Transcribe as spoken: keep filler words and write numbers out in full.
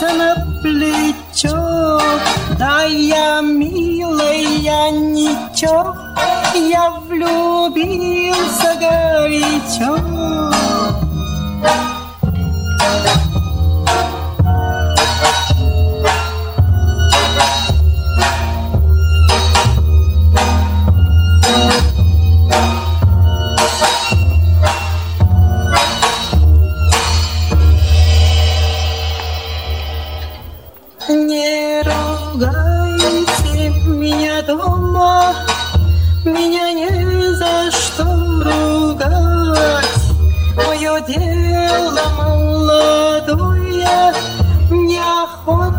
ложится на плечо. Да я, милая, ничего, я влюбился горячо. Не ругайте меня дома, меня не за что ругать. Мое дело молодое, неохота